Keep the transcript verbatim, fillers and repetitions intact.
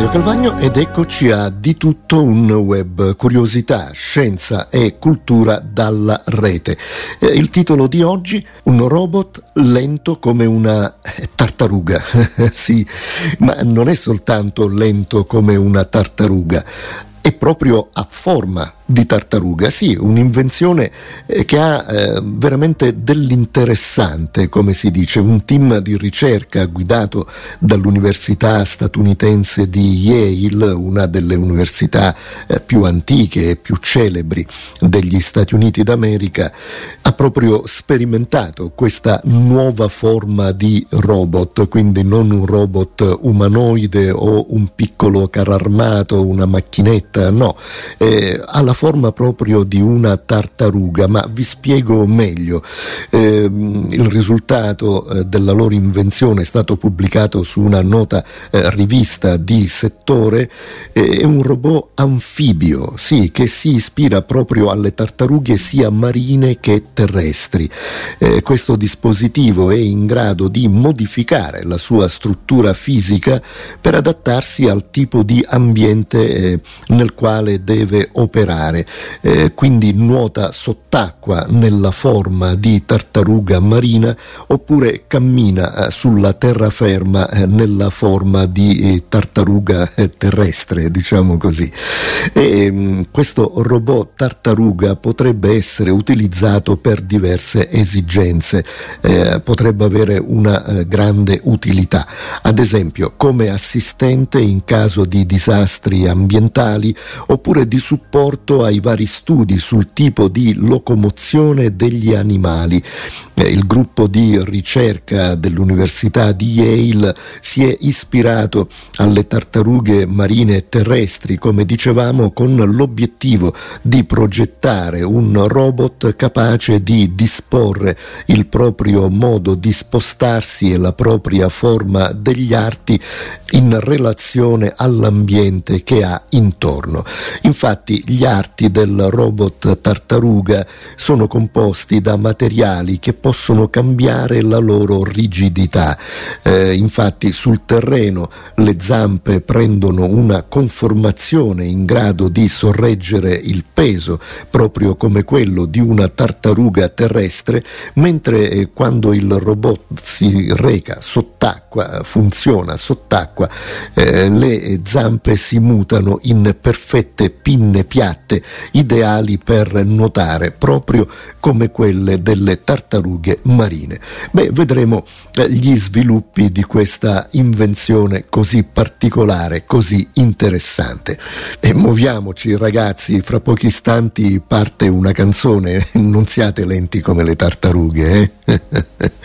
Mario Calvagno ed eccoci a Di tutto un web, curiosità, scienza e cultura dalla rete. Eh, il titolo di oggi, un robot lento come una tartaruga. Sì, ma non è soltanto lento come una tartaruga, è proprio a forma di tartaruga, sì, un'invenzione eh, che ha eh, veramente dell'interessante, come si dice. Un team di ricerca guidato dall'università statunitense di Yale, una delle università eh, più antiche e più celebri degli Stati Uniti d'America, ha proprio sperimentato questa nuova forma di robot, quindi non un robot umanoide o un piccolo carro armato, una macchinetta, no, eh, alla forma proprio di una tartaruga. Ma vi spiego meglio. Eh, il risultato eh, della loro invenzione è stato pubblicato su una nota eh, rivista di settore. Eh, è un robot anfibio, sì, che si ispira proprio alle tartarughe sia marine che terrestri. Eh, questo dispositivo è in grado di modificare la sua struttura fisica per adattarsi al tipo di ambiente eh, nel quale deve operare. Eh, quindi nuota sott'acqua nella forma di tartaruga marina oppure cammina eh, sulla terraferma eh, nella forma di eh, tartaruga eh, terrestre, diciamo così. E, mh, questo robot tartaruga potrebbe essere utilizzato per diverse esigenze, eh, potrebbe avere una eh, grande utilità, ad esempio come assistente in caso di disastri ambientali oppure di supporto ai vari studi sul tipo di locomozione degli animali. Eh, il gruppo di ricerca dell'Università di Yale si è ispirato alle tartarughe marine e terrestri, come dicevamo, con l'obiettivo di progettare un robot capace di disporre il proprio modo di spostarsi e la propria forma degli arti in relazione all'ambiente che ha intorno. Infatti gli arti del robot tartaruga sono composti da materiali che possono cambiare la loro rigidità. Eh, infatti sul terreno le zampe prendono una conformazione in grado di sorreggere il peso, proprio come quello di una tartaruga terrestre, mentre eh, quando il robot si reca sott'acqua, funziona sott'acqua, eh, le zampe si mutano in perfette pinne piatte, ideali per nuotare, proprio come quelle delle tartarughe marine. Beh, vedremo eh, gli sviluppi di questa invenzione così particolare, così interessante. E muoviamoci, ragazzi, fra pochi istanti parte una canzone, non siate lenti come le tartarughe, eh?